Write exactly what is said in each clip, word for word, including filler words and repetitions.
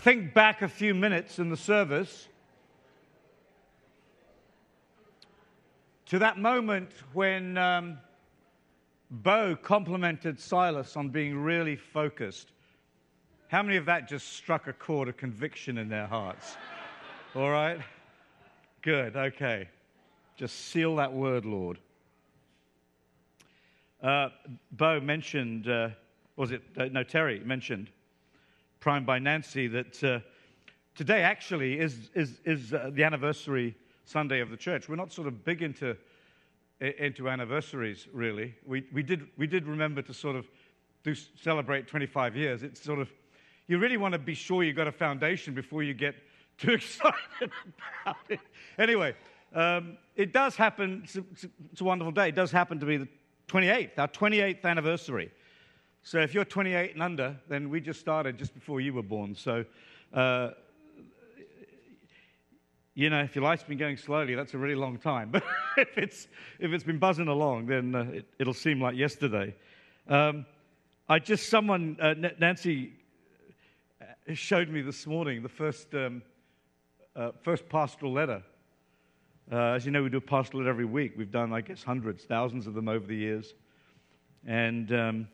think back a few minutes in the service to that moment when um, Bo complimented Silas on being really focused. How many of that just struck a chord of conviction in their hearts? All right? Good, okay. Just seal that word, Lord. Uh, Bo mentioned, uh, was it, uh, no, Terry mentioned, primed by Nancy, that uh, today actually is is is uh, the anniversary Sunday of the church. We're not sort of big into into anniversaries, really. We we did we did remember to sort of do celebrate twenty-five years. It's sort of, you really want to be sure you got a foundation before you get too excited about it. Anyway, um, it does happen. It's a, it's a wonderful day. It does happen to be the twenty-eighth, our twenty-eighth anniversary. So if you're twenty-eight and under, then we just started just before you were born. So, uh, you know, if your life's been going slowly, that's a really long time. But if it's if it's been buzzing along, then uh, it, it'll seem like yesterday. Um, I just, someone, uh, Nancy showed me this morning the first um, uh, first pastoral letter. Uh, as you know, we do a pastoral letter every week. We've done, I guess, hundreds, thousands of them over the years. And Um,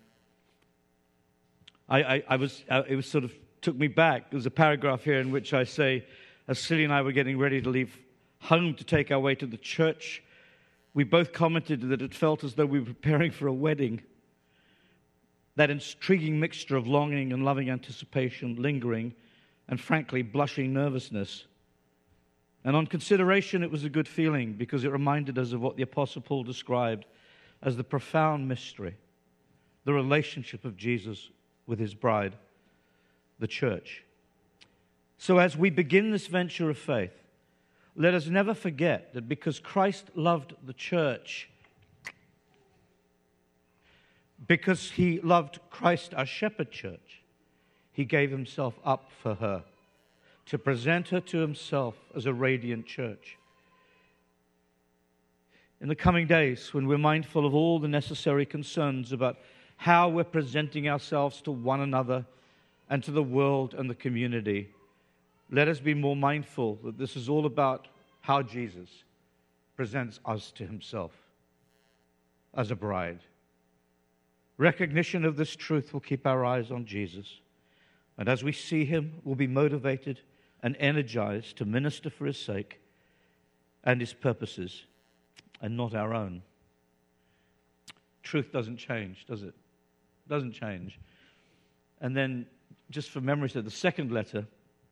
I, I, I was, uh, it was sort of, took me back. There's a paragraph here in which I say, as Cilly and I were getting ready to leave home to take our way to the church, we both commented that it felt as though we were preparing for a wedding. That intriguing mixture of longing and loving anticipation, lingering, and frankly, blushing nervousness. And on consideration, it was a good feeling because it reminded us of what the Apostle Paul described as the profound mystery, the relationship of Jesus with his bride, the church. So as we begin this venture of faith, let us never forget that because Christ loved the church, because he loved Christ, our shepherd church, he gave himself up for her to present her to himself as a radiant church. In the coming days, when we're mindful of all the necessary concerns about how we're presenting ourselves to one another and to the world and the community, let us be more mindful that this is all about how Jesus presents us to himself as a bride. Recognition of this truth will keep our eyes on Jesus. And as we see him, we'll be motivated and energized to minister for his sake and his purposes and not our own. Truth doesn't change, does it? Doesn't change. And then, just for memory's sake, the second letter,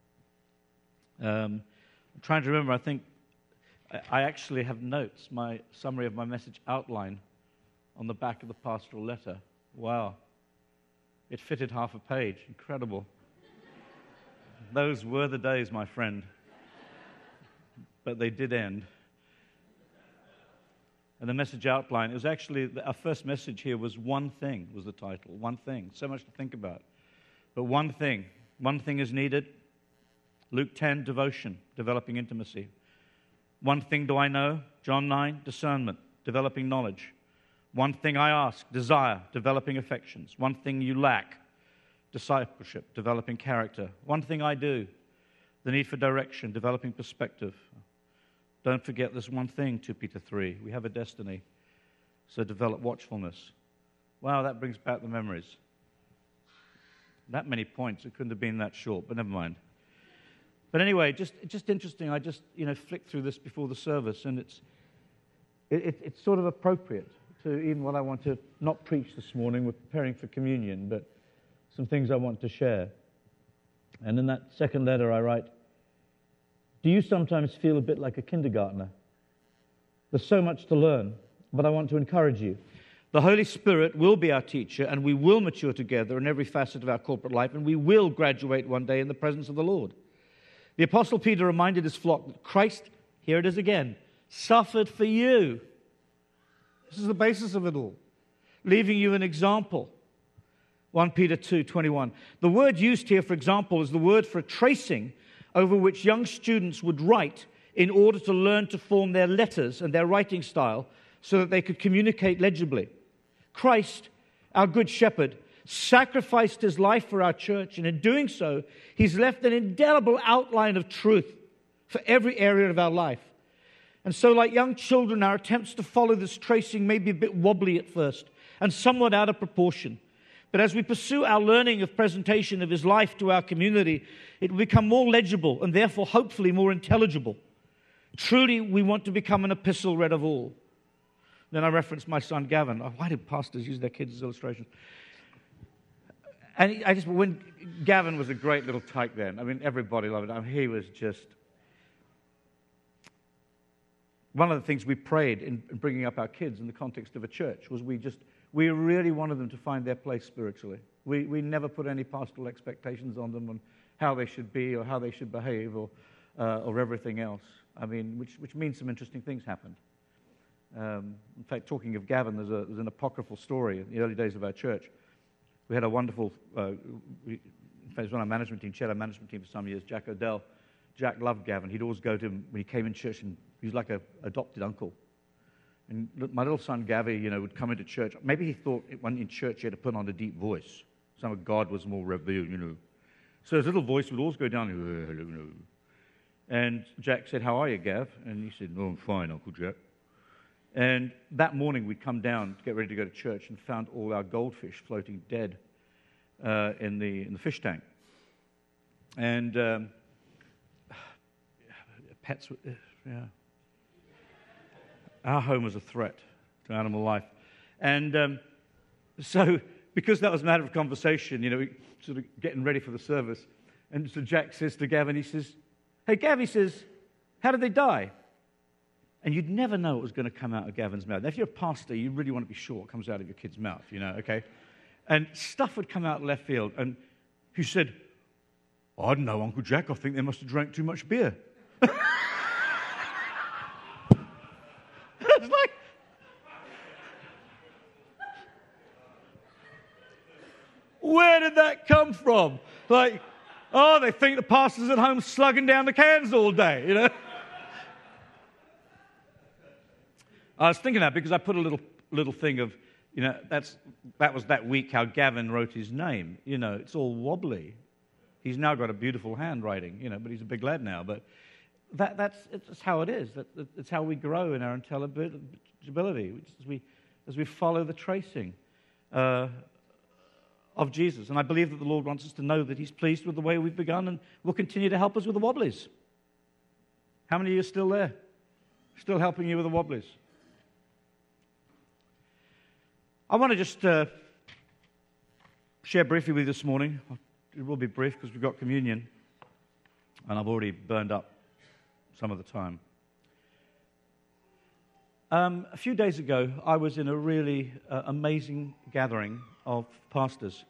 um, I'm trying to remember, I think I, I actually have notes, my summary of my message outline on the back of the pastoral letter. Wow. It fitted half a page. Incredible. Those were the days, my friend. But they did end. And the message outline, it was actually, our first message here was One Thing, was the title. One Thing. So much to think about. But one thing. One thing is needed. Luke ten, devotion, developing intimacy. One thing do I know? John nine, discernment, developing knowledge. One thing I ask, desire, developing affections. One thing you lack, discipleship, developing character. One thing I do, the need for direction, developing perspective. Don't forget this one thing, Second Peter three. We have a destiny, so develop watchfulness. Wow, that brings back the memories. That many points, it couldn't have been that short, but never mind. But anyway, just just interesting. I just, you know, flicked through this before the service, and it's it, it, it's sort of appropriate to even what I want to not preach this morning. We're preparing for communion, but some things I want to share. And in that second letter I write, do you sometimes feel a bit like a kindergartner? There's so much to learn, but I want to encourage you. The Holy Spirit will be our teacher, and we will mature together in every facet of our corporate life, and we will graduate one day in the presence of the Lord. The Apostle Peter reminded his flock that Christ, here it is again, suffered for you. This is the basis of it all, leaving you an example. First Peter two twenty-one. The word used here, for example, is the word for tracing over which young students would write in order to learn to form their letters and their writing style so that they could communicate legibly. Christ, our good shepherd, sacrificed his life for our church, and in doing so, he's left an indelible outline of truth for every area of our life. And so, like young children, our attempts to follow this tracing may be a bit wobbly at first and somewhat out of proportion. But as we pursue our learning of presentation of his life to our community, it will become more legible and therefore hopefully more intelligible. Truly, we want to become an epistle read of all. Then I referenced my son Gavin. Oh, why did pastors use their kids as illustrations? And I just, when Gavin was a great little tyke then. I mean, everybody loved it. I mean, he was just... One of the things we prayed in bringing up our kids in the context of a church was we just, we really wanted them to find their place spiritually. We we never put any pastoral expectations on them on how they should be or how they should behave or uh, or everything else. I mean, which which means some interesting things happened. Um, in fact, talking of Gavin, there's, a, there's an apocryphal story in the early days of our church. We had a wonderful, uh, we, in fact, it was on our management team, shared our management team for some years, Jack Odell. Jack loved Gavin. He'd always go to him when he came in church, and he was like an adopted uncle. And my little son, Gavi, you know, would come into church. Maybe he thought when in church he had to put on a deep voice. Some of God was more revealed, you know. So his little voice would always go down, hello, hello. And Jack said, how are you, Gav? And he said, oh, I'm fine, Uncle Jack. And that morning we'd come down to get ready to go to church and found all our goldfish floating dead uh, in the in the fish tank. And um, pets, yeah. Our home was a threat to animal life. And um, so, because that was a matter of conversation, you know, we sort of getting ready for the service. And so Jack says to Gavin, he says, hey, Gav, he says, how did they die? And you'd never know what was going to come out of Gavin's mouth. Now, if you're a pastor, you really want to be sure what comes out of your kid's mouth, you know, okay? And stuff would come out left field. And he said, I don't know, Uncle Jack, I think they must have drank too much beer. It's like, where did that come from? Like, oh, they think the pastor's at home slugging down the cans all day, you know? I was thinking that because I put a little little thing of, you know, that's that was that week how Gavin wrote his name. You know, it's all wobbly. He's now got a beautiful handwriting, you know, but he's a big lad now. But that that's it's how it is. That it's how we grow in our intelligibility as we as we follow the tracing uh, of Jesus. And I believe that the Lord wants us to know that He's pleased with the way we've begun and will continue to help us with the wobblies. How many of you are still there? Still helping you with the wobblies? I want to just uh, share briefly with you this morning. It will be brief because we've got communion, and I've already burned up some of the time. Um, a few days ago, I was in a really uh, amazing gathering of pastors.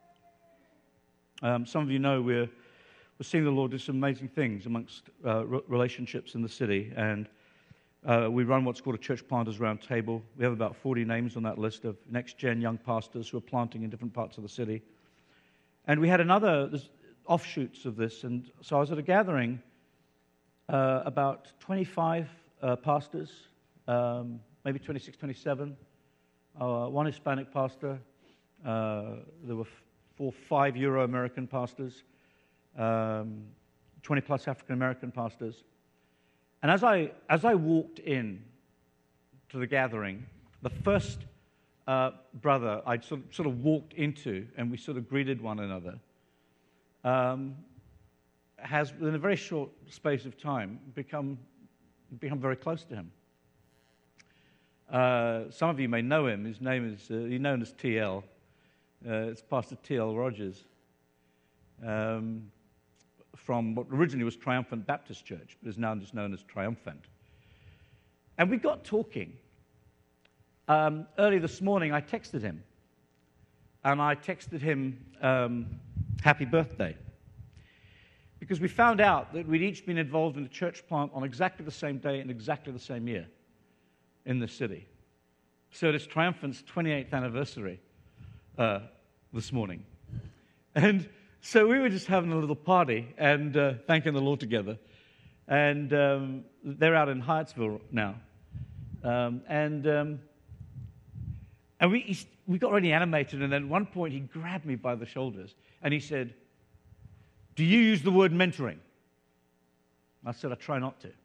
Um, some of you know we're, we're seeing the Lord do some amazing things amongst uh, re- relationships in the city, and Uh, we run what's called a church planters round table. We have about forty names on that list of next-gen young pastors who are planting in different parts of the city. And we had another there's offshoots of this. And so I was at a gathering, uh, about twenty-five uh, pastors, um, maybe twenty-six, twenty-seven, uh, one Hispanic pastor. Uh, there were f- four, five Euro-American pastors, um, twenty-plus African-American pastors. And as I as I walked in to the gathering, the first uh, brother I sort of, sort of walked into, and we sort of greeted one another, um, has, in a very short space of time, become become very close to him. Uh, some of you may know him. His name is uh, he's known as T L. Uh, it's Pastor T L Rogers. Um, from what originally was Triumphant Baptist Church, but is now just known as Triumphant. And we got talking. Um, early this morning, I texted him. And I texted him, um, happy birthday. Because we found out that we'd each been involved in a church plant on exactly the same day and exactly the same year in the city. So it's Triumphant's twenty-eighth anniversary uh, this morning. And so we were just having a little party and uh, thanking the Lord together. And um, they're out in Hyattsville now. Um, and um, And we, he, we got really animated, and then at one point he grabbed me by the shoulders, and he said, "Do you use the word mentoring?" I said, "I try not to."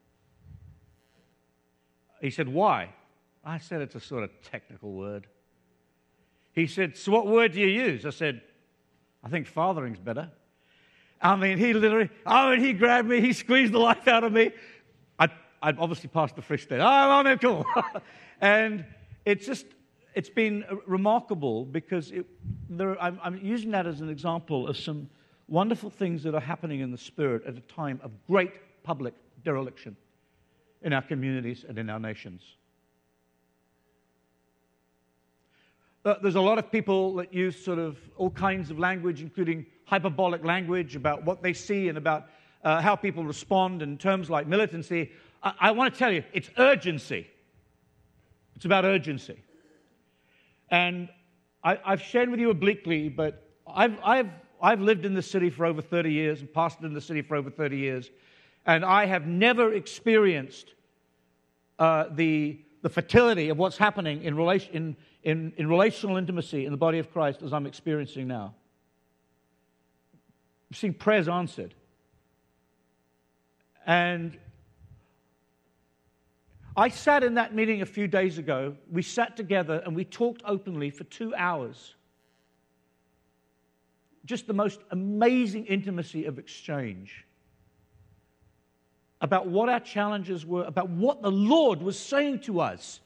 He said, "Why?" I said, "It's a sort of technical word." He said, "So what word do you use?" I said, "I think fathering's better." I mean, he literally, oh, and he grabbed me, he squeezed the life out of me. I, I'd obviously passed the frisk test. Oh, I'm cool. And it's just, it's been remarkable because it, there, I'm, I'm using that as an example of some wonderful things that are happening in the Spirit at a time of great public dereliction in our communities and in our nations. Uh, there's a lot of people that use sort of all kinds of language, including hyperbolic language about what they see and about uh, how people respond in terms like militancy. I, I want to tell you, it's urgency. It's about urgency. And I, I've shared with you obliquely, but I've, I've, I've lived in the city for over thirty years and pastored in the city for over thirty years, and I have never experienced uh, the, the fertility of what's happening in relation in, In, in relational intimacy in the body of Christ as I'm experiencing now. I'm seeing prayers answered. And I sat in that meeting a few days ago. We sat together and we talked openly for two hours. Just the most amazing intimacy of exchange about what our challenges were, about what the Lord was saying to us.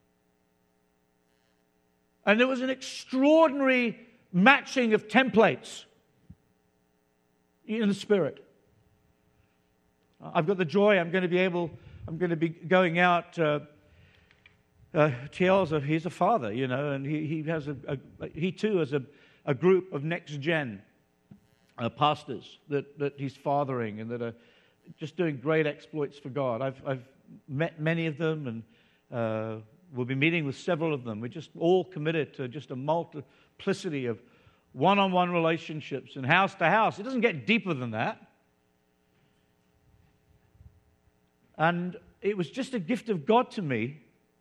And there was an extraordinary matching of templates in the Spirit. I've got the joy, I'm going to be able, I'm going to be going out. Uh, uh, T L's a, he's a father, you know, and he, he has a, a, he too has a, a group of next-gen uh, pastors that, that he's fathering and that are just doing great exploits for God. I've, I've met many of them, and uh, we'll be meeting with several of them. We're just all committed to just a multiplicity of one-on-one relationships and house to house. It doesn't get deeper than that. And it was just a gift of God to me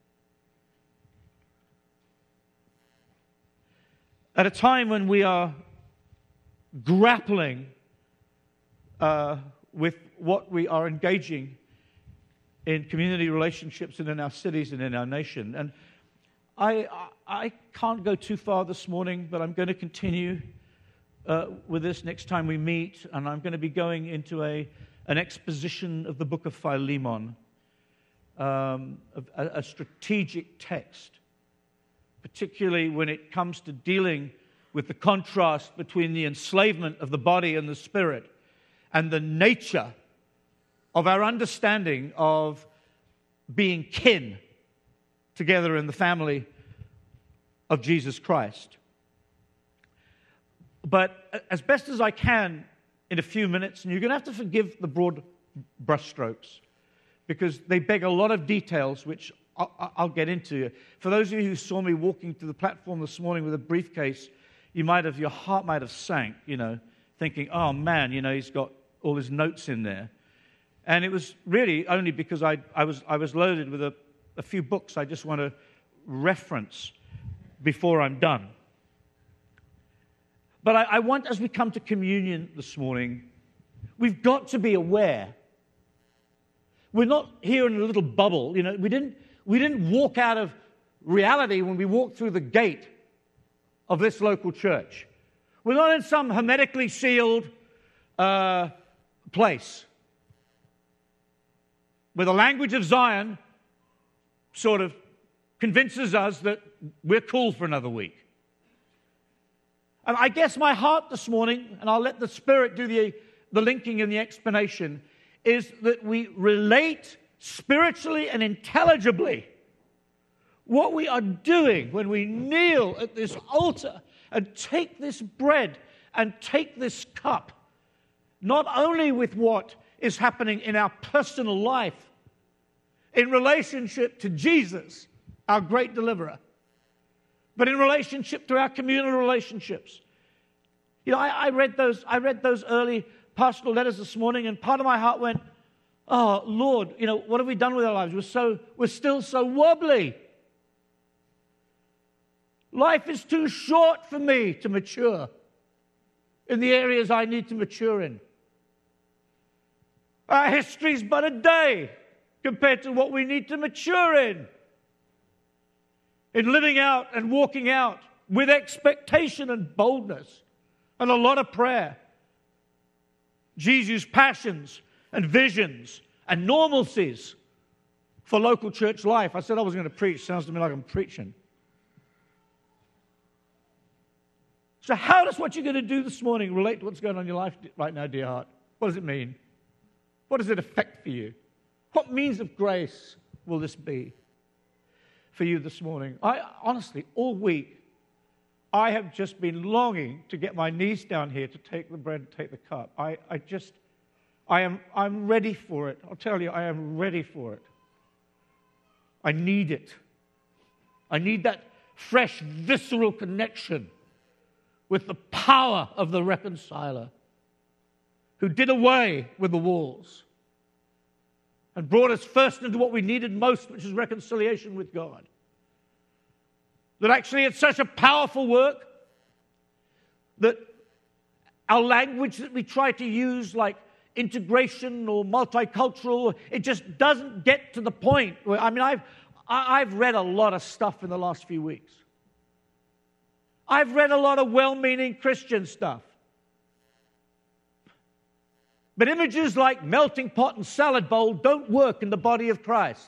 at a time when we are grappling uh, with what we are engaging in community relationships and in our cities and in our nation. And I, I can't go too far this morning, but I'm going to continue uh, with this next time we meet, and I'm going to be going into a an exposition of the book of Philemon, um, a, a strategic text, particularly when it comes to dealing with the contrast between the enslavement of the body and the spirit and the nature of our understanding of being kin together in the family of Jesus Christ. But as best as I can in a few minutes, and you're going to have to forgive the broad brushstrokes because they beg a lot of details, which I'll, I'll get into. For those of you who saw me walking to the platform this morning with a briefcase, you might have, your heart might have sank, you know, thinking, oh man, you know, he's got all his notes in there. And it was really only because I, I was I was loaded with a, a few books I just want to reference before I'm done. But I, I want, as we come to communion this morning, we've got to be aware. We're not here in a little bubble. You know, we didn't we didn't walk out of reality when we walked through the gate of this local church. We're not in some hermetically sealed uh, place where the language of Zion sort of convinces us that we're cool for another week. And I guess my heart this morning, and I'll let the Spirit do the, the linking and the explanation, is that we relate spiritually and intelligibly what we are doing when we kneel at this altar and take this bread and take this cup, not only with what is happening in our personal life, in relationship to Jesus, our great deliverer, but in relationship to our communal relationships. You know, I, I read those I read those early pastoral letters this morning, and part of my heart went, oh, Lord, you know, what have we done with our lives? We're so we're still so wobbly. Life is too short for me to mature in the areas I need to mature in. Our history is but a day compared to what we need to mature in. In living out and walking out with expectation and boldness and a lot of prayer. Jesus' passions and visions and normalcies for local church life. I said I was going to preach. Sounds to me like I'm preaching. So how does what you're going to do this morning relate to what's going on in your life right now, dear heart? What does it mean? What does it affect for you? What means of grace will this be for you this morning? I honestly, all week, I have just been longing to get my knees down here to take the bread and take the cup. I, I just, I am, I'm ready for it. I'll tell you, I am ready for it. I need it. I need that fresh, visceral connection with the power of the reconciler who did away with the walls and brought us first into what we needed most, which is reconciliation with God. That actually it's such a powerful work that our language that we try to use, like integration or multicultural, it just doesn't get to the point where, I mean, I've, I've read a lot of stuff in the last few weeks. I've read a lot of well-meaning Christian stuff. But images like melting pot and salad bowl don't work in the body of Christ.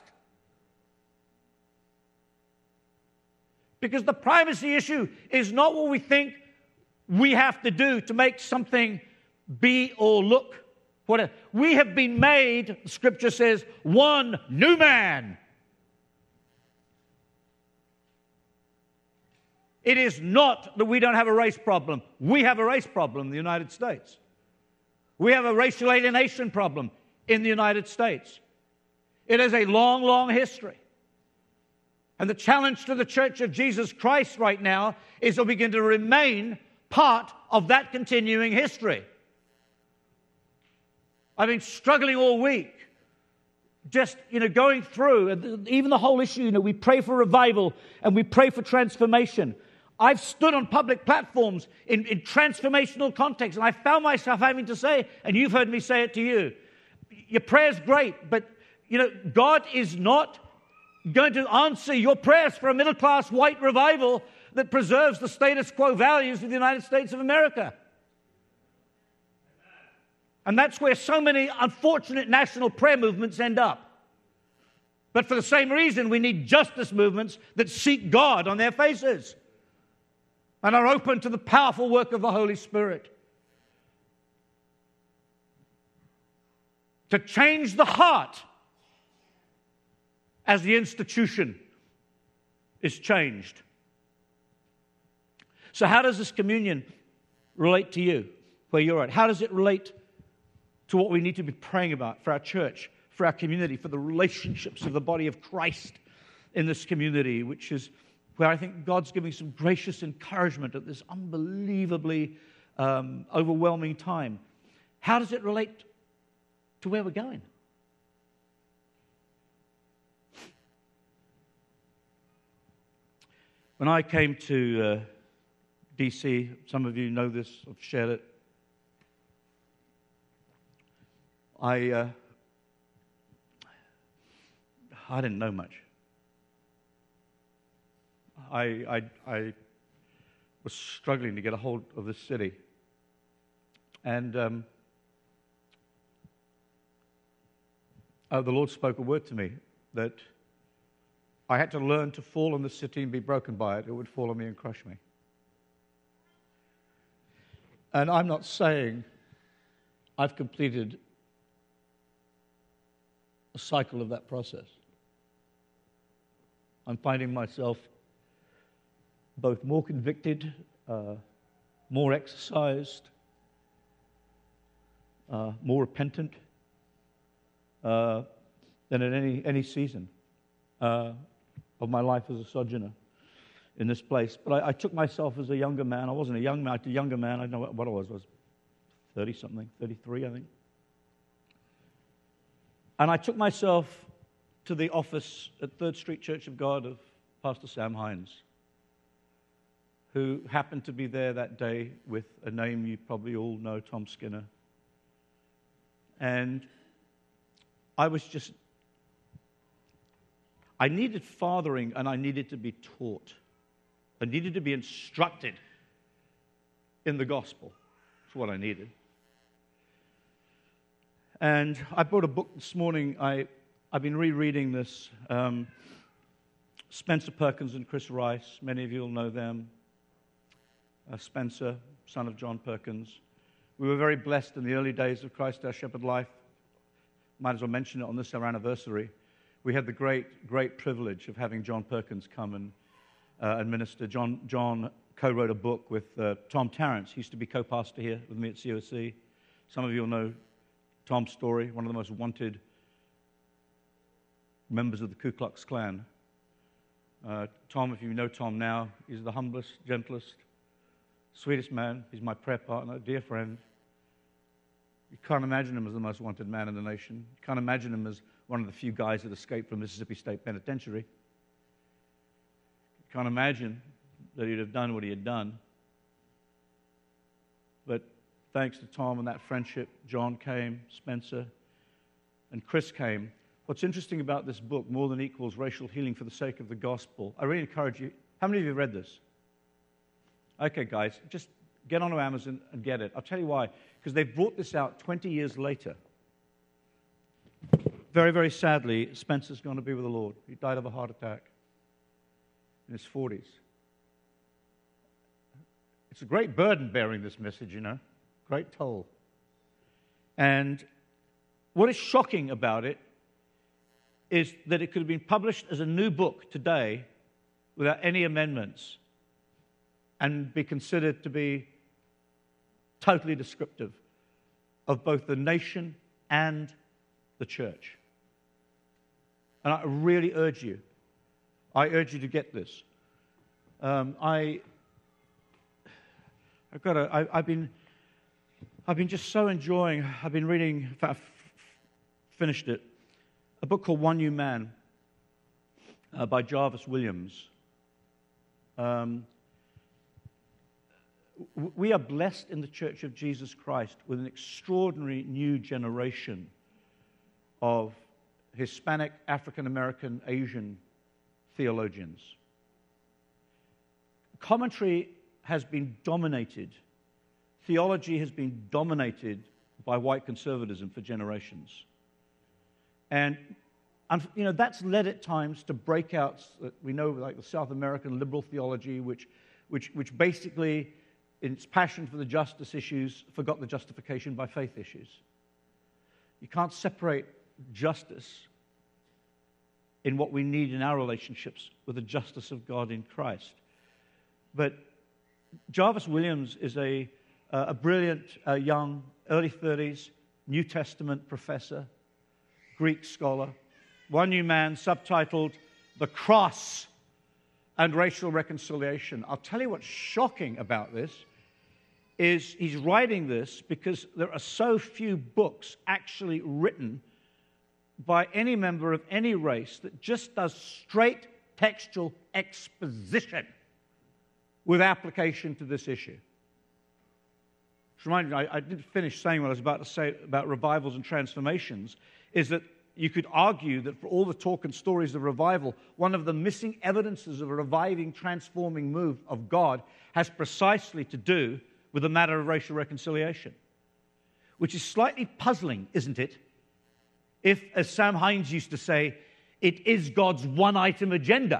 Because the primacy issue is not what we think we have to do to make something be or look whatever. We have been made, Scripture says, one new man. It is not that we don't have a race problem. We have a race problem in the United States. We have a racial alienation problem in the United States. It has a long, long history. And the challenge to the Church of Jesus Christ right now is to begin to remain part of that continuing history. I've been struggling all week, just, you know, going through, even the whole issue, you know, we pray for revival and we pray for transformation. I've stood on public platforms in, in transformational contexts, and I found myself having to say, and you've heard me say it to you, your prayer's great, but, you know, God is not going to answer your prayers for a middle-class white revival that preserves the status quo values of the United States of America. And that's where so many unfortunate national prayer movements end up. But for the same reason, we need justice movements that seek God on their faces and are open to the powerful work of the Holy Spirit to change the heart as the institution is changed. So how does this communion relate to you, where you're at? How does it relate to what we need to be praying about for our church, for our community, for the relationships of the body of Christ in this community, which is where I think God's giving some gracious encouragement at this unbelievably um, overwhelming time. How does it relate to where we're going? When I came to uh, D C, some of you know this, I've shared it, I, uh, I didn't know much. I, I, I was struggling to get a hold of this city. And um, uh, the Lord spoke a word to me that I had to learn to fall on the city and be broken by it. It would fall on me and crush me. And I'm not saying I've completed a cycle of that process. I'm finding myself both more convicted, uh, more exercised, uh, more repentant uh, than at any, any season uh, of my life as a sojourner in this place. But I, I took myself as a younger man. I wasn't a young man, I was a younger man. I don't know what, what I was. I was thirty-something, thirty-three, I think. And I took myself to the office at Third Street Church of God of Pastor Sam Hines. who happened to be there that day with a name you probably all know, Tom Skinner. And I was just, I needed fathering and I needed to be taught. I needed to be instructed in the gospel. That's what I needed. And I bought a book this morning. I, I've been rereading this. Um, Spencer Perkins and Chris Rice. Many of you will know them. Uh, Spencer, son of John Perkins. We were very blessed in the early days of Christ Our Shepherd Life. Might as well mention it on this, our anniversary. We had the great, great privilege of having John Perkins come and, uh, and minister. John, John co-wrote a book with uh, Tom Tarrance. He used to be co-pastor here with me at C O C. Some of you will know Tom's story, one of the most wanted members of the Ku Klux Klan. Uh, Tom, if you know Tom now, he's the humblest, gentlest, sweetest man. He's my prayer partner, dear friend. You can't imagine him as the most wanted man in the nation. You can't imagine him as one of the few guys that escaped from Mississippi State Penitentiary. You can't imagine that he'd have done what he had done. But thanks to Tom and that friendship, John came, Spencer, and Chris came. What's interesting about this book, More Than Equals, Racial Healing for the Sake of the Gospel, I really encourage you. How many of you have read this? Okay, guys, just get onto Amazon and get it. I'll tell you why. Because they've brought this out twenty years later. Very, very sadly, Spencer's going to be with the Lord. He died of a heart attack in his forties. It's a great burden bearing this message, you know. Great toll. And what is shocking about it is that it could have been published as a new book today without any amendments and be considered to be totally descriptive of both the nation and the church. And I really urge you, I urge you to get this. Um, I, I've got a, I, I've been, I've been just so enjoying. I've been reading. In fact, I've finished it. A book called One New Man uh, by Jarvis Williams. Um, w- we are blessed in the Church of Jesus Christ with an extraordinary new generation of Hispanic, African American, Asian theologians. Commentary has been dominated. Theology has been dominated by white conservatism for generations. And, you know, that's led at times to breakouts that we know, like the South American liberal theology, which, which, which basically, in its passion for the justice issues, forgot the justification by faith issues. You can't separate justice in what we need in our relationships with the justice of God in Christ. But Jarvis Williams is a, uh, a brilliant, uh, young, early thirties, New Testament professor, Greek scholar. One New Man, subtitled The Cross and Racial Reconciliation. I'll tell you what's shocking about this is he's writing this because there are so few books actually written by any member of any race that just does straight textual exposition with application to this issue. Just remind me, I, I didn't finish saying what I was about to say about revivals and transformations, is that you could argue that for all the talk and stories of revival, one of the missing evidences of a reviving, transforming move of God has precisely to do with the matter of racial reconciliation, which is slightly puzzling, isn't it? If, as Sam Hines used to say, it is God's one-item agenda.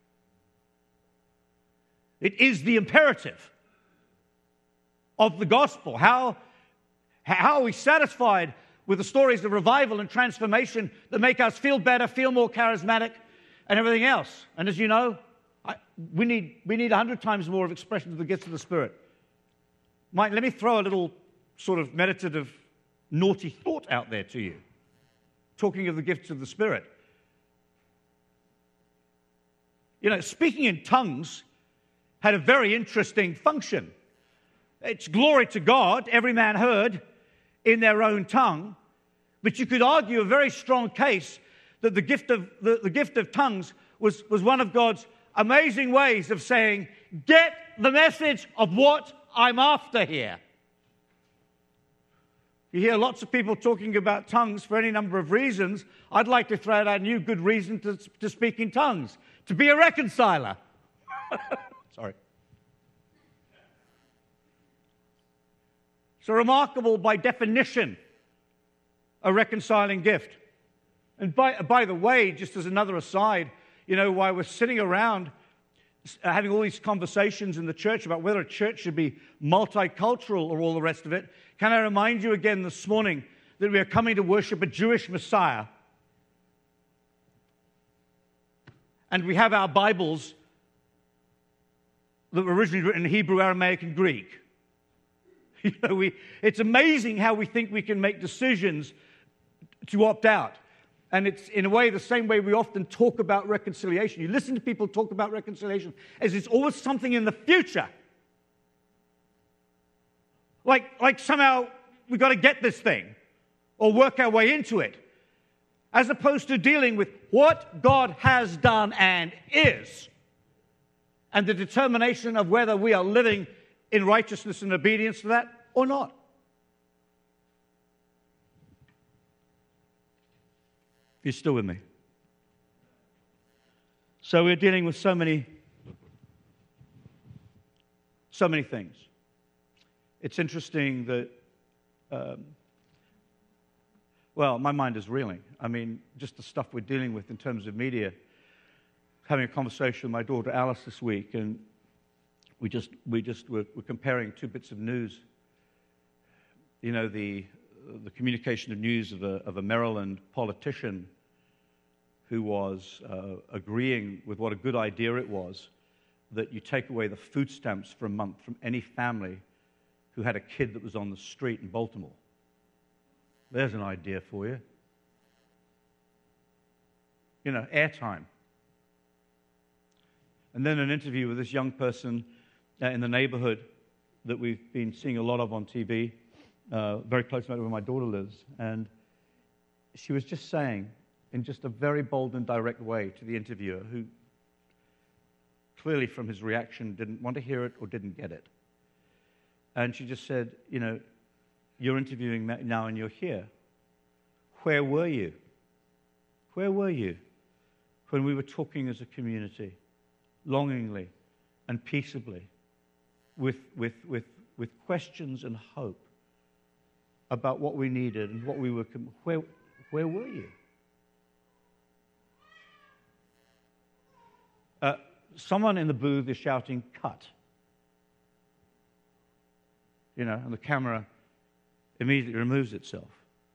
It is the imperative of the gospel. How, how are we satisfied with the stories of revival and transformation that make us feel better, feel more charismatic, and everything else? And as you know, I, we need we need a hundred times more of expression of the gifts of the Spirit. Mike, let me throw a little sort of meditative, naughty thought out there to you. Talking of the gifts of the Spirit. You know, speaking in tongues had a very interesting function. It's glory to God, every man heard in their own tongue, but you could argue a very strong case that the gift of the, the gift of tongues was, was one of God's amazing ways of saying, get the message of what I'm after here. You hear lots of people talking about tongues for any number of reasons. I'd like to throw out a new good reason to, to speak in tongues, to be a reconciler. Sorry. It's a remarkable, by definition, a reconciling gift. And by, by the way, just as another aside, you know, while we're sitting around having all these conversations in the church about whether a church should be multicultural or all the rest of it, can I remind you again this morning that we are coming to worship a Jewish Messiah. And we have our Bibles that were originally written in Hebrew, Aramaic, and Greek. You know, we, it's amazing how we think we can make decisions to opt out. And it's, in a way, the same way we often talk about reconciliation. You listen to people talk about reconciliation as it's always something in the future. Like, like somehow we've got to get this thing or work our way into it. As opposed to dealing with what God has done and is. And the determination of whether we are living in righteousness and obedience to that or not. You're still with me? So we're dealing with so many, so many things. It's interesting that, um, well, my mind is reeling. I mean, just the stuff we're dealing with in terms of media. Having a conversation with my daughter Alice this week, and we just we just were, were comparing two bits of news. You know, the the communication of news of a of a Maryland politician who was uh, agreeing with what a good idea it was that you take away the food stamps for a month from any family who had a kid that was on the street in Baltimore. There's an idea for you. You know, airtime. And then an interview with this young person uh, in the neighborhood that we've been seeing a lot of on T V, uh, very close to where my daughter lives. And she was just saying, in just a very bold and direct way to the interviewer, who clearly from his reaction didn't want to hear it or didn't get it. And she just said, you know, you're interviewing me now and you're here. Where were you? Where were you when we were talking as a community? Longingly and peaceably, with, with, with, with questions and hope about what we needed and what we were, where, where were you? Uh, someone in the booth is shouting, cut. You know, and the camera immediately removes itself.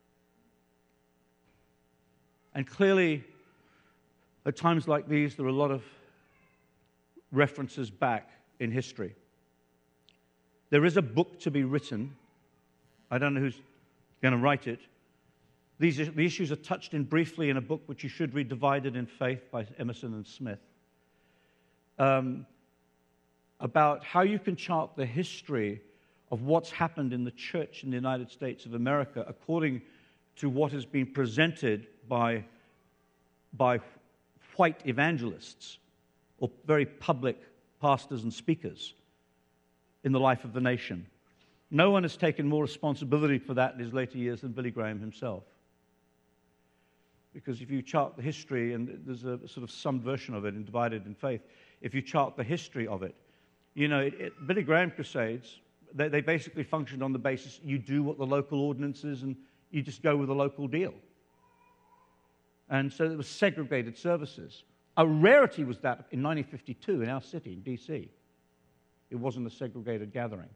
And clearly, at times like these, there are a lot of references back in history. There is a book to be written. I don't know who's going to write it. These the issues are touched in briefly in a book which you should read, Divided in Faith by Emerson and Smith, um, about how you can chart the history of what's happened in the church in the United States of America according to what has been presented by, by white evangelists or very public pastors and speakers in the life of the nation. No one has taken more responsibility for that in his later years than Billy Graham himself. Because if you chart the history, and there's a sort of some version of it in Divided in Faith, if you chart the history of it, you know, it, it, Billy Graham crusades, they, they basically functioned on the basis you do what the local ordinance is and you just go with the local deal. And so it was segregated services. A rarity was that in nineteen fifty-two in our city, in D C. It wasn't a segregated gathering.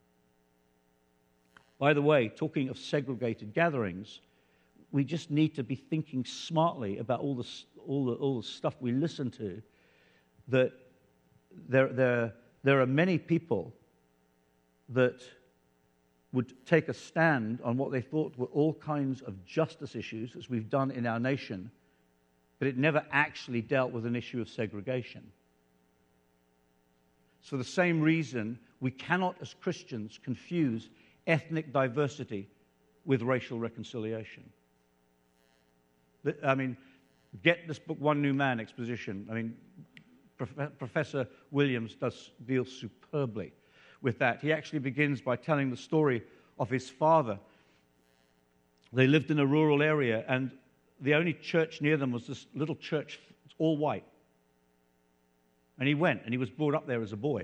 By the way, talking of segregated gatherings, we just need to be thinking smartly about all the, all the, all the stuff we listen to, that there, there, there are many people that would take a stand on what they thought were all kinds of justice issues, as we've done in our nation, but it never actually dealt with an issue of segregation. So for the same reason, we cannot, as Christians, confuse ethnic diversity with racial reconciliation. I mean, get this book, One New Man, exposition. I mean, Prof- Professor Williams does deal superbly with that. He actually begins by telling the story of his father. They lived in a rural area, and the only church near them was this little church, all white. And he went, and he was brought up there as a boy.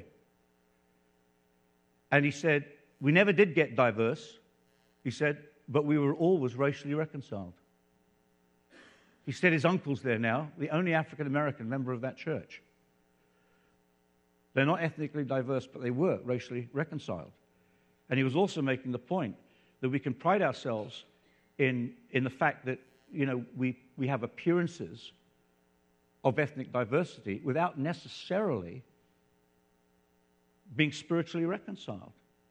And he said, we never did get diverse, he said, but we were always racially reconciled. He said his uncle's there now, the only African-American member of that church. They're not ethnically diverse, but they were racially reconciled. And he was also making the point that we can pride ourselves in, in the fact that, you know, we, we have appearances of ethnic diversity without necessarily being spiritually reconciled.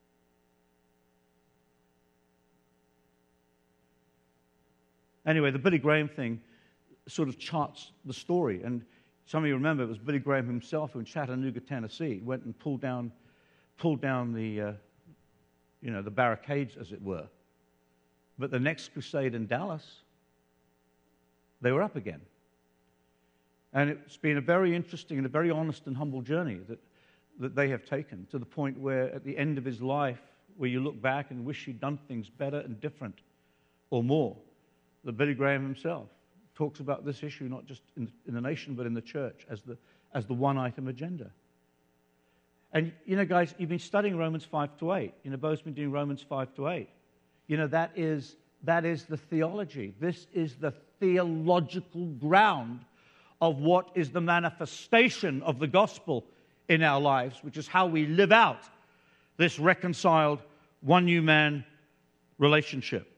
Anyway, the Billy Graham thing sort of charts the story. And some of you remember it was Billy Graham himself who in Chattanooga, Tennessee, went and pulled down, pulled down the, uh, you know, the barricades, as it were. But the next crusade in Dallas, they were up again. And it's been a very interesting and a very honest and humble journey that, that they have taken, to the point where at the end of his life, where you look back and wish he'd done things better and different or more, that Billy Graham himself talks about this issue not just in, in the nation but in the church as the, as the one-item agenda. And, you know, guys, you've been studying Romans five to eight. You know, Bo's been doing Romans five to eight. You know, that is, that is the theology. This is the theological ground of what is the manifestation of the gospel in our lives, which is how we live out this reconciled, one new man relationship.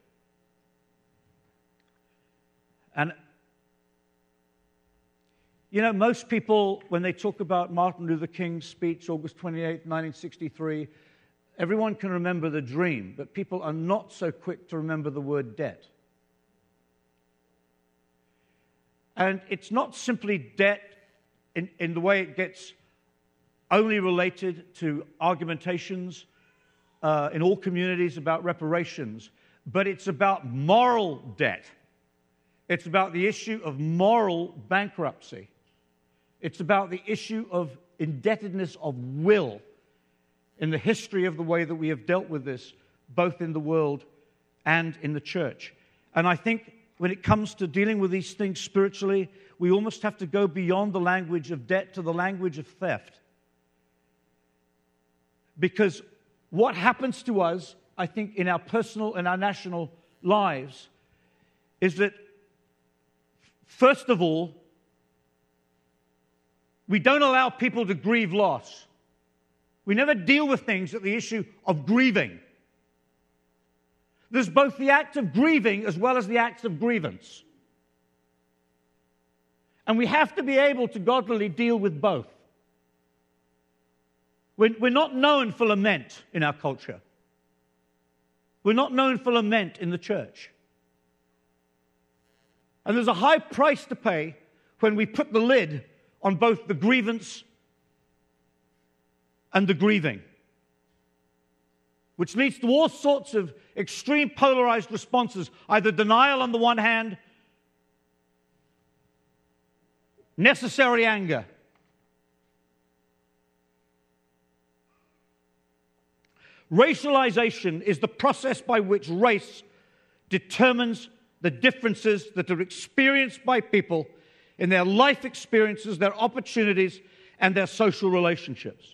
And, you know, most people, when they talk about Martin Luther King's speech, August twenty-eighth, nineteen sixty-three, everyone can remember the dream, but people are not so quick to remember the word debt. And it's not simply debt in, in the way it gets only related to argumentations uh, in all communities about reparations, but it's about moral debt. It's about the issue of moral bankruptcy. It's about the issue of indebtedness of will in the history of the way that we have dealt with this, both in the world and in the church. And I think when it comes to dealing with these things spiritually, we almost have to go beyond the language of debt to the language of theft. Because what happens to us, I think, in our personal and our national lives is that, first of all, we don't allow people to grieve loss. We never deal with things at the issue of grieving. There's both the act of grieving as well as the acts of grievance. And we have to be able to godly deal with both. We're, we're not known for lament in our culture. We're not known for lament in the church. And there's a high price to pay when we put the lid on both the grievance and the grieving, which leads to all sorts of extreme polarized responses, either denial on the one hand, necessary anger. Racialization is the process by which race determines the differences that are experienced by people in their life experiences, their opportunities, and their social relationships.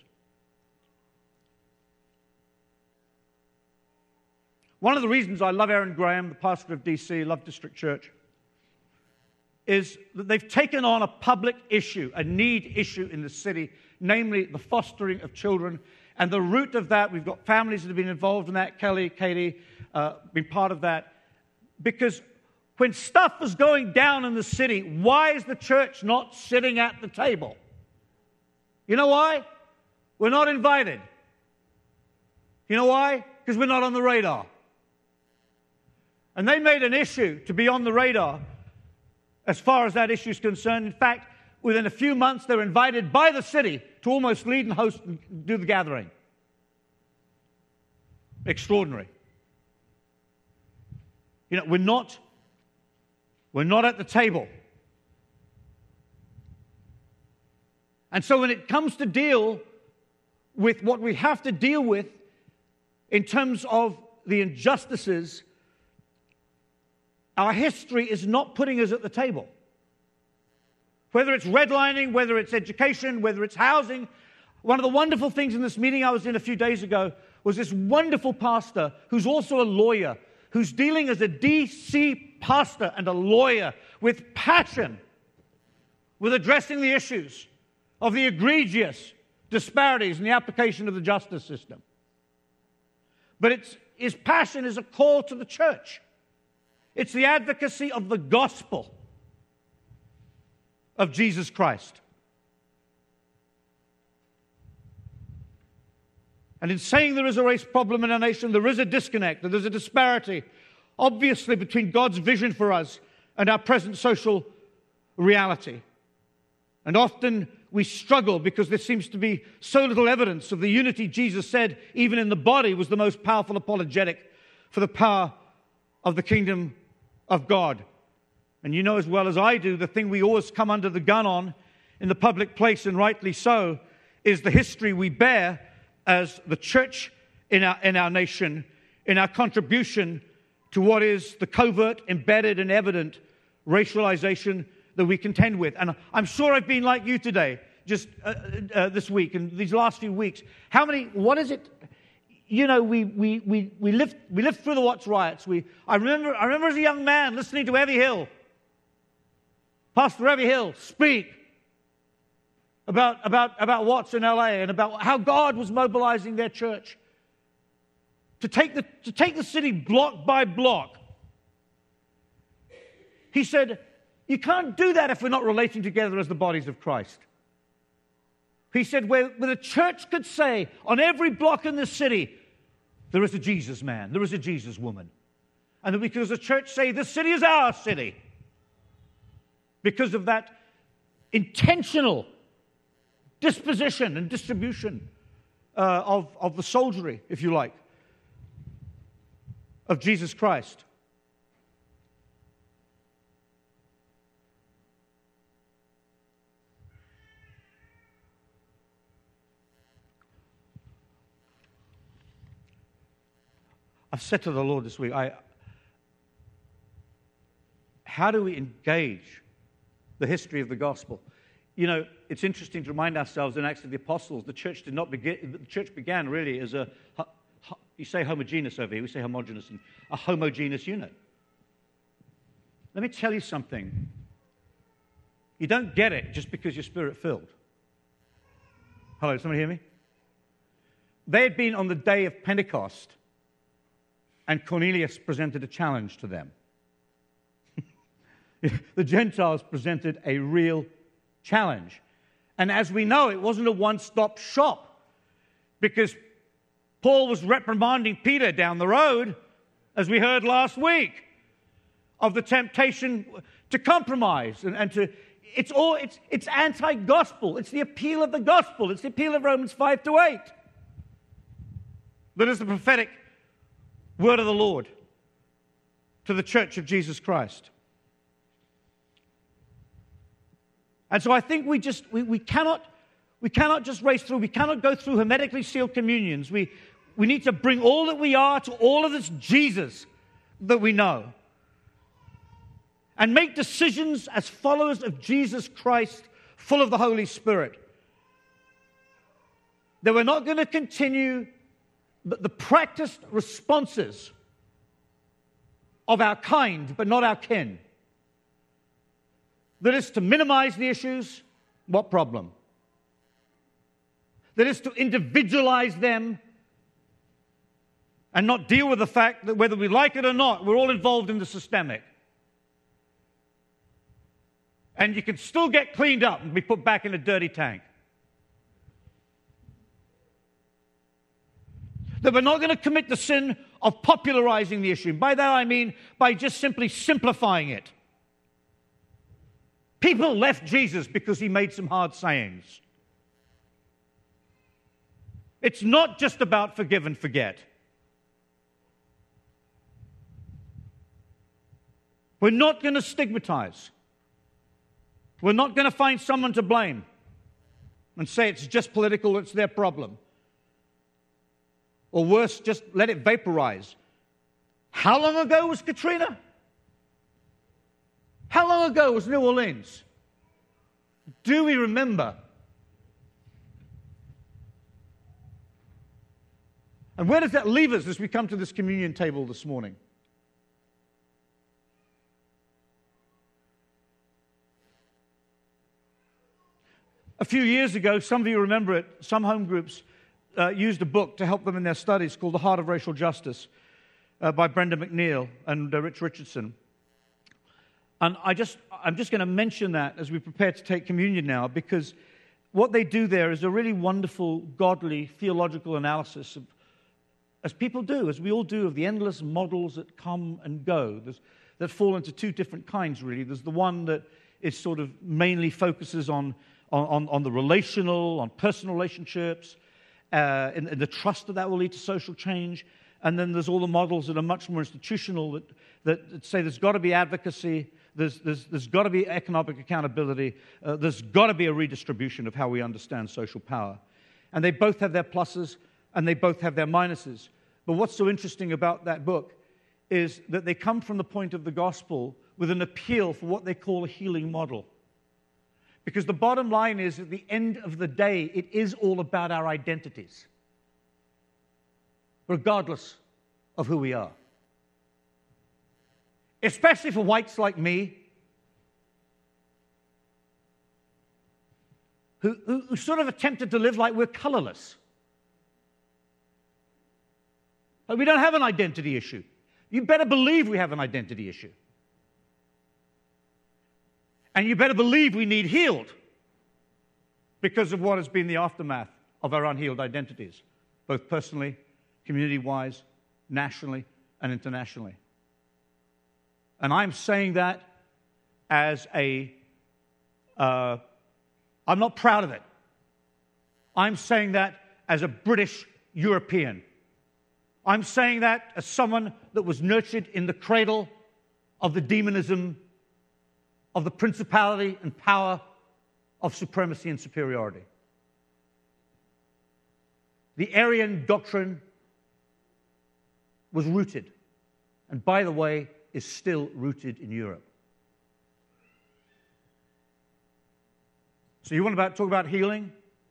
One of the reasons I love Aaron Graham, the pastor of D C, love District Church, is that they've taken on a public issue, a need issue in the city, namely the fostering of children. And the root of that, we've got families that have been involved in that. Kelly, Katie, uh, been part of that. Because when stuff is going down in the city, why is the church not sitting at the table? You know why? We're not invited. You know why? Because we're not on the radar. And they made an issue to be on the radar as far as that issue is concerned. In fact, within a few months, they're invited by the city to almost lead and host and do the gathering. Extraordinary. You know, we're not, we're not at the table. And so when it comes to deal with what we have to deal with in terms of the injustices, our history is not putting us at the table. Whether it's redlining, whether it's education, whether it's housing. One of the wonderful things in this meeting I was in a few days ago was this wonderful pastor who's also a lawyer, who's dealing as a D C pastor and a lawyer with passion with addressing the issues of the egregious disparities in the application of the justice system. But it's, his passion is a call to the church. It's the advocacy of the gospel of Jesus Christ. And in saying there is a race problem in our nation, there is a disconnect, and there's a disparity, obviously, between God's vision for us and our present social reality. And often we struggle because there seems to be so little evidence of the unity Jesus said, even in the body, was the most powerful apologetic for the power of the kingdom of God. And you know as well as I do, the thing we always come under the gun on in the public place, and rightly so, is the history we bear as the church in our, in our nation, in our contribution to what is the covert, embedded, and evident racialization that we contend with. And I'm sure I've been like you today, just uh, uh, this week and these last few weeks. How many, what is it? You know, we we we we lived we lived through the Watts riots. We I remember I remember as a young man listening to Evie Hill, Pastor Evie Hill, speak about about about Watts in L A and about how God was mobilizing their church to take the to take the city block by block. He said, "You can't do that if we're not relating together as the bodies of Christ." He said, where, where the church could say, on every block in the city, there is a Jesus man, there is a Jesus woman. And that we could as a church say, this city is our city. Because of that intentional disposition and distribution uh, of, of the soldiery, if you like, of Jesus Christ. I've said to the Lord this week, I, how do we engage the history of the gospel? You know, it's interesting to remind ourselves in Acts of the Apostles, the church did not begin, the church began really as a, you say homogeneous over here, we say homogeneous, and a homogeneous unit. Let me tell you something. You don't get it just because you're spirit-filled. Hello, somebody hear me? They had been on the day of Pentecost, and Cornelius presented a challenge to them. The Gentiles presented a real challenge. And as we know, it wasn't a one-stop shop, because Paul was reprimanding Peter down the road, as we heard last week, of the temptation to compromise and, and to it's all it's it's anti-gospel. It's the appeal of the gospel. It's the appeal of Romans five to eight. That is the prophetic word of the Lord to the church of Jesus Christ. And so I think we just we, we cannot we cannot just race through, we cannot go through hermetically sealed communions. We we need to bring all that we are to all of this Jesus that we know. And make decisions as followers of Jesus Christ, full of the Holy Spirit. That we're not going to continue the, the practiced responses of our kind, but not our kin. That is to minimize the issues, what problem? That is to individualize them and not deal with the fact that whether we like it or not, we're all involved in the systemic. And you can still get cleaned up and be put back in a dirty tank. That we're not going to commit the sin of popularizing the issue. By that I mean by just simply simplifying it. People left Jesus because he made some hard sayings. It's not just about forgive and forget. We're not going to stigmatize. We're not going to find someone to blame. and say it's just political, it's their problem. Or worse, just let it vaporize. How long ago was Katrina? How long ago was New Orleans? Do we remember? And where does that leave us as we come to this communion table this morning? A few years ago, some of you remember it, some home groups uh, used a book to help them in their studies called The Heart of Racial Justice uh, by Brenda McNeil and uh, Rich Richardson. And I just, I'm just going to mention that as we prepare to take communion now, because what they do there is a really wonderful, godly, theological analysis of, as people do, as we all do, of the endless models that come and go, There's, that fall into two different kinds, really. There's the one that is sort of mainly focuses on On, on the relational, on personal relationships, uh, and, and the trust that that will lead to social change. And then there's all the models that are much more institutional that, that, that say there's got to be advocacy, there's, there's, there's got to be economic accountability, uh, there's got to be a redistribution of how we understand social power. And they both have their pluses and they both have their minuses. But what's so interesting about that book is that they come from the point of the gospel with an appeal for what they call a healing model. Because the bottom line is, at the end of the day, it is all about our identities, regardless of who we are. Especially for whites like me, who, who, who sort of attempted to live like we're colorless. Like we don't have an identity issue. You better believe we have an identity issue. And you better believe we need healed because of what has been the aftermath of our unhealed identities, both personally, community-wise, nationally, and internationally. And I'm saying that as a, uh, I'm not proud of it. I'm saying that as a British European. I'm saying that as someone that was nurtured in the cradle of the demonism of the principality and power of supremacy and superiority. The Aryan doctrine was rooted, and by the way, is still rooted in Europe. So you want to talk about healing?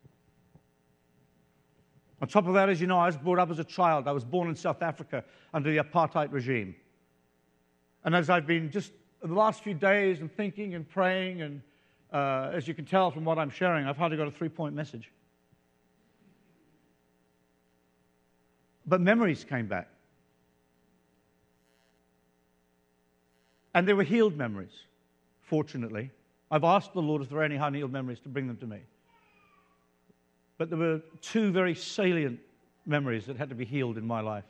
On top of that, as you know, I was brought up as a child. I was born in South Africa under the apartheid regime. And as I've been just the last few days and thinking and praying, and uh, as you can tell from what I'm sharing, I've hardly got a three-point message. But memories came back. And they were healed memories, fortunately. I've asked the Lord if there are any unhealed memories to bring them to me. But there were two very salient memories that had to be healed in my life.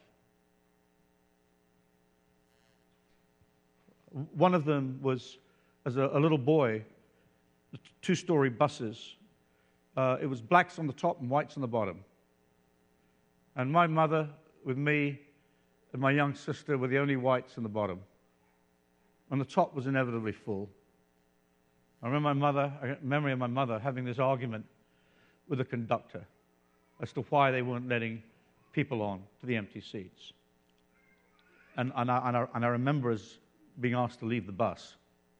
One of them was, as a, a little boy, two-story buses. Uh, it was blacks on the top and whites on the bottom. And my mother, with me, and my young sister were the only whites on the bottom. And the top was inevitably full. I remember my mother, I got memory of my mother having this argument with the conductor as to why they weren't letting people on to the empty seats. And, and, I, and, I, and I remember us being asked to leave the bus.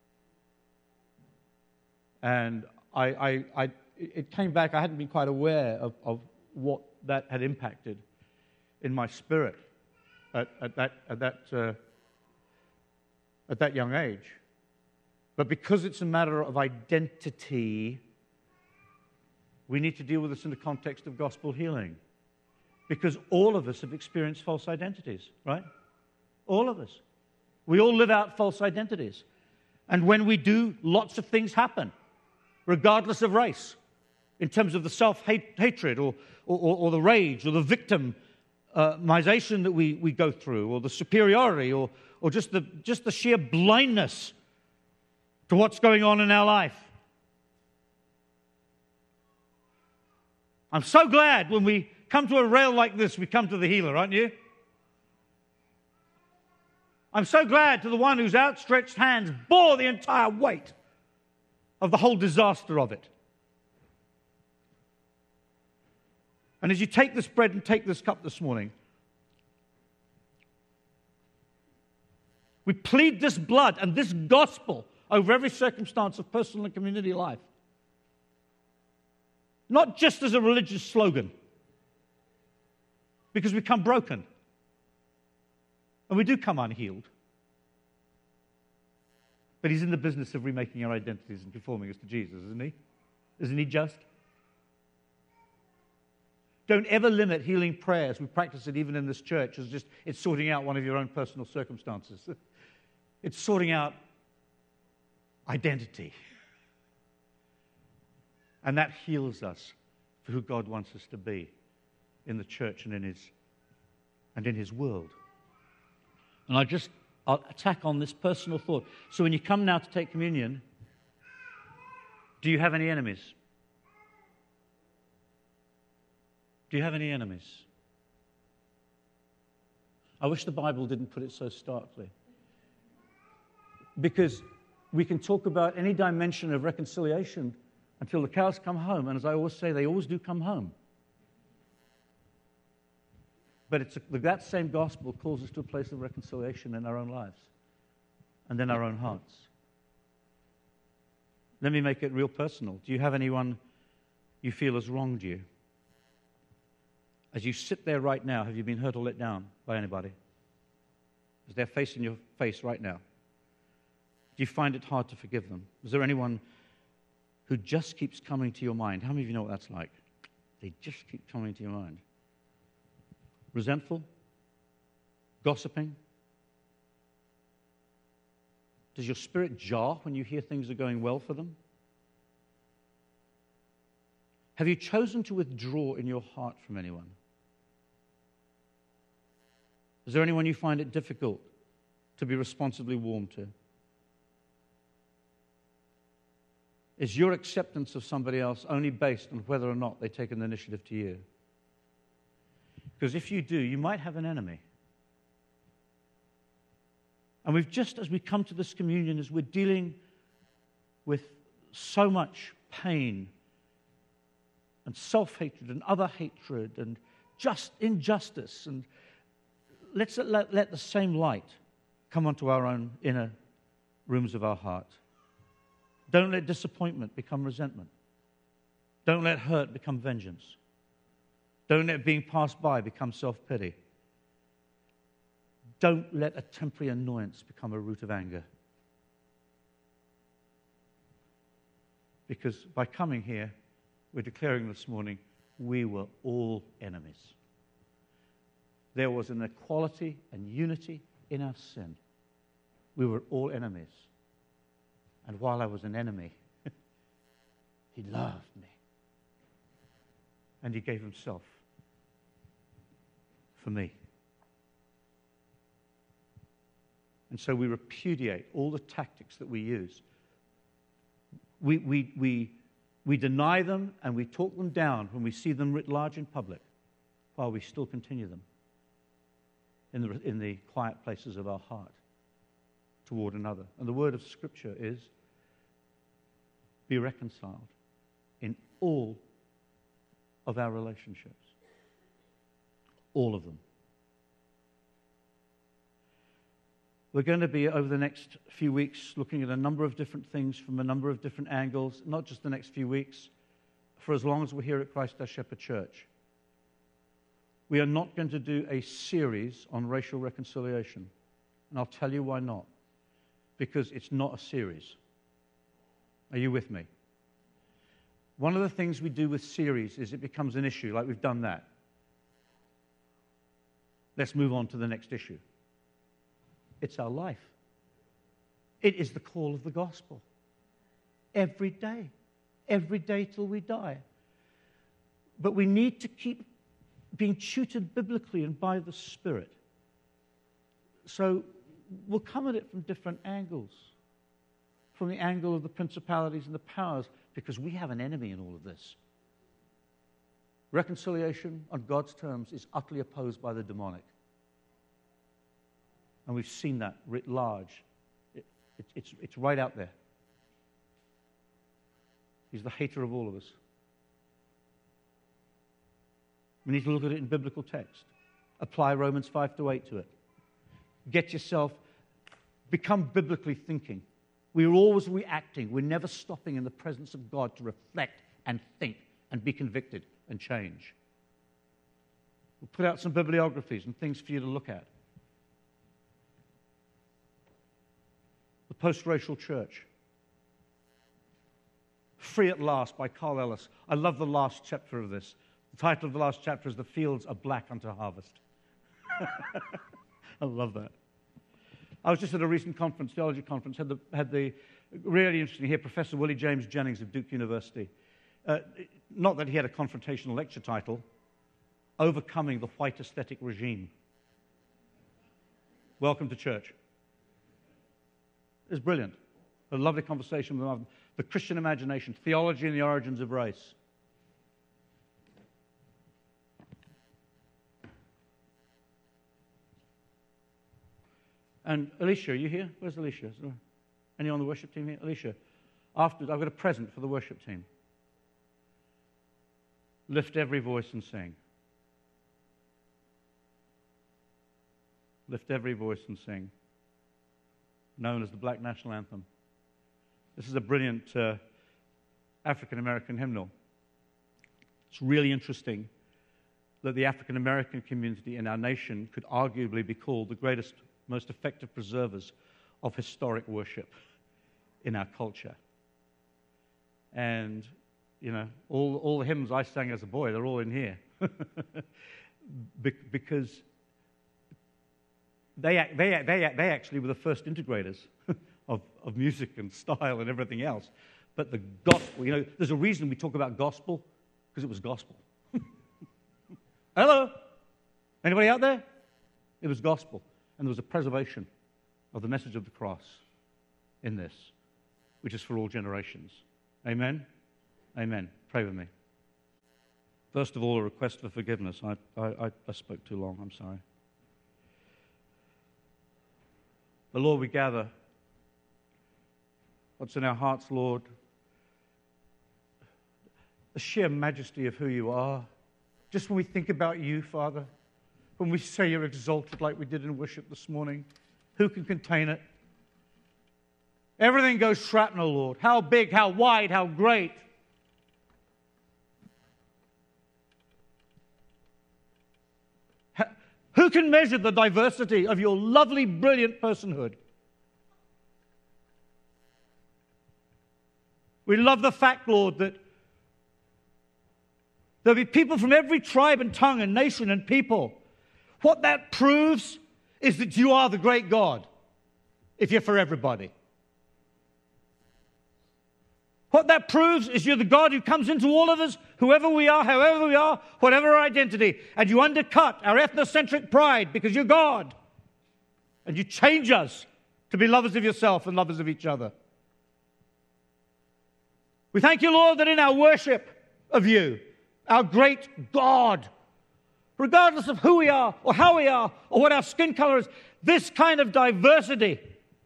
And I, I, I, it came back, I hadn't been quite aware of, of what that had impacted in my spirit at, at that, at that, uh, at that young age. But because it's a matter of identity, we need to deal with this in the context of gospel healing. Because all of us have experienced false identities, right? All of us. We all live out false identities. And when we do, lots of things happen, regardless of race, in terms of the self-hatred or, or, or the rage or the victimization that we, we go through, or the superiority, or, or just, the, just the sheer blindness to what's going on in our life. I'm so glad when we come to a rail like this, we come to the healer, aren't you? I'm so glad to the one whose outstretched hands bore the entire weight of the whole disaster of it. And as you take this bread and take this cup this morning, we plead this blood and this gospel over every circumstance of personal and community life. Not just as a religious slogan, because we come broken. And we do come unhealed. But he's in the business of remaking our identities and conforming us to Jesus, isn't he? Isn't he just? Don't ever limit healing prayers. We practice it even in this church as just it's sorting out one of your own personal circumstances. It's sorting out identity. And that heals us for who God wants us to be in the church and in his and in his world. And I just I'll attack on this personal thought. So when you come now to take communion, do you have any enemies? Do you have any enemies? I wish the Bible didn't put it so starkly. Because we can talk about any dimension of reconciliation until the cows come home. And as I always say, they always do come home. But it's a, that same gospel calls us to a place of reconciliation in our own lives and in our own hearts. Let me make it real personal. Do you have anyone you feel has wronged you? As you sit there right now, have you been hurt or let down by anybody? Is there face in your face right now? Do you find it hard to forgive them? Is there anyone who just keeps coming to your mind? How many of you know what that's like? They just keep coming to your mind. Resentful? Gossiping? Does your spirit jar when you hear things are going well for them? Have you chosen to withdraw in your heart from anyone? Is there anyone you find it difficult to be responsibly warm to? Is your acceptance of somebody else only based on whether or not they take an initiative to you? Because if you do, you might have an enemy. And we've just, as we come to this communion, as we're dealing with so much pain and self-hatred and other hatred and just injustice, and let's let, let the same light come onto our own inner rooms of our heart. Don't let disappointment become resentment. Don't let hurt become vengeance. Don't let being passed by become self-pity. Don't let a temporary annoyance become a root of anger. Because by coming here, we're declaring this morning, we were all enemies. There was an equality and unity in our sin. We were all enemies. And while I was an enemy, he loved me. And he gave himself for me. And so we repudiate all the tactics that we use. We, we, we, we deny them and we talk them down when we see them writ large in public, while we still continue them in the, in the quiet places of our heart toward another. And the word of Scripture is, be reconciled in all of our relationships. All of them. We're going to be, over the next few weeks, looking at a number of different things from a number of different angles, not just the next few weeks, for as long as we're here at Christ our Shepherd Church. We are not going to do a series on racial reconciliation. And I'll tell you why not. Because it's not a series. Are you with me? One of the things we do with series is it becomes an issue, like we've done that. Let's move on to the next issue. It's our life. It is the call of the gospel. Every day. Every day till we die. But we need to keep being tutored biblically and by the Spirit. So we'll come at it from different angles. From the angle of the principalities and the powers, because we have an enemy in all of this. Reconciliation on God's terms is utterly opposed by the demonic. And we've seen that writ large. It, it, it's, it's right out there. He's the hater of all of us. We need to look at it in biblical text. Apply Romans five to eight to it. Get yourself, become biblically thinking. We're always reacting. We're never stopping in the presence of God to reflect and think and be convicted and change. We'll put out some bibliographies and things for you to look at. The Post-Racial Church. Free at Last by Carl Ellis. I love the last chapter of this. The title of the last chapter is The Fields Are Black Unto Harvest. I love that. I was just at a recent conference, theology conference, had the, had the really interesting here, Professor Willie James Jennings of Duke University. Uh, not that he had a confrontational lecture title, Overcoming the White Aesthetic Regime. Welcome to church. It was brilliant. A lovely conversation with him. The Christian imagination, theology and the origins of race. And Alicia, are you here? Where's Alicia? Is there anyone on the worship team here? Alicia, after, I've got a present for the worship team. Lift every voice and sing. Lift every voice and sing. Known as the Black National Anthem. This is a brilliant uh, African-American hymnal. It's really interesting that the African-American community in our nation could arguably be called the greatest, most effective preservers of historic worship in our culture. And, you know, all, all the hymns I sang as a boy, they're all in here. Be- because they, they, they, they actually were the first integrators of, of music and style and everything else. But the gospel, you know, there's a reason we talk about gospel, because it was gospel. Hello? Anybody out there? It was gospel. And there was a preservation of the message of the cross in this, which is for all generations. Amen? Amen. Pray with me. First of all, a request for forgiveness. I, I, I spoke too long. I'm sorry. But Lord, we gather. What's in our hearts, Lord? The sheer majesty of who you are. Just when we think about you, Father, when we say you're exalted like we did in worship this morning, who can contain it? Everything goes shrapnel, Lord. How big, how wide, how great. Who can measure the diversity of your lovely, brilliant personhood? We love the fact, Lord, that there'll be people from every tribe and tongue and nation and people. What that proves is that you are the great God, if you're for everybody. What that proves is you're the God who comes into all of us, whoever we are, however we are, whatever our identity, and you undercut our ethnocentric pride because you're God. And you change us to be lovers of yourself and lovers of each other. We thank you, Lord, that in our worship of you, our great God, regardless of who we are or how we are or what our skin color is, this kind of diversity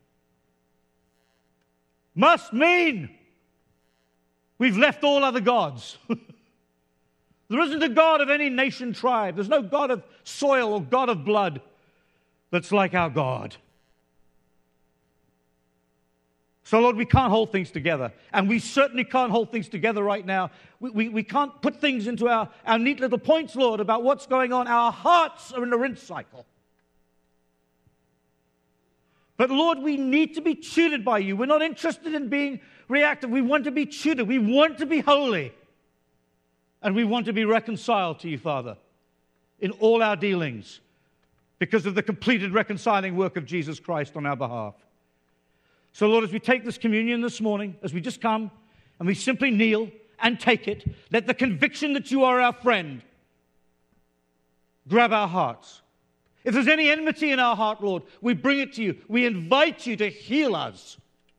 must mean we've left all other gods. There isn't a God of any nation, tribe. There's no God of soil or God of blood that's like our God. So, Lord, we can't hold things together. And we certainly can't hold things together right now. We, we, we can't put things into our, our neat little points, Lord, about what's going on. Our hearts are in a rinse cycle. But, Lord, we need to be tutored by you. We're not interested in being reactive. We want to be tutored. We want to be holy. And we want to be reconciled to you, Father, in all our dealings because of the completed reconciling work of Jesus Christ on our behalf. So, Lord, as we take this communion this morning, as we just come and we simply kneel and take it, let the conviction that you are our friend grab our hearts. If there's any enmity in our heart, Lord, we bring it to you. We invite you to heal us.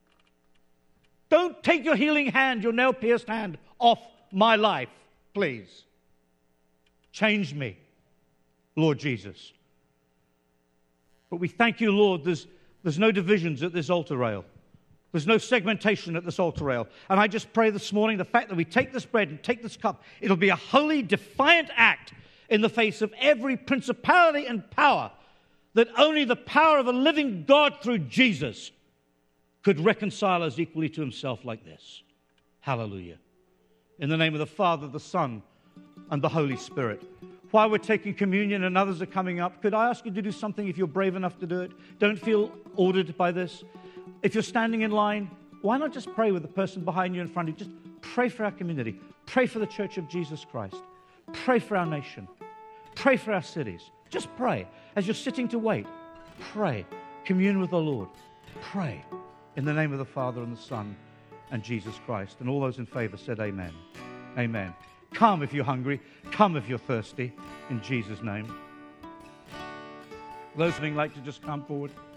Don't take your healing hand, your nail-pierced hand, off my life, please. Change me, Lord Jesus. But we thank you, Lord, there's There's no divisions at this altar rail. There's no segmentation at this altar rail. And I just pray this morning, the fact that we take this bread and take this cup, it'll be a holy, defiant act in the face of every principality and power, that only the power of a living God through Jesus could reconcile us equally to himself like this. Hallelujah. In the name of the Father, the Son, and the Holy Spirit. While we're taking communion and others are coming up, could I ask you to do something if you're brave enough to do it? Don't feel ordered by this. If you're standing in line, why not just pray with the person behind you in front of you? Just pray for our community. Pray for the Church of Jesus Christ. Pray for our nation. Pray for our cities. Just pray. As you're sitting to wait, pray. Commune with the Lord. Pray. In the name of the Father and the Son and Jesus Christ. And all those in favor said amen. Amen. Come if you're hungry. Come if you're thirsty. In Jesus' name. Those who would like to just come forward.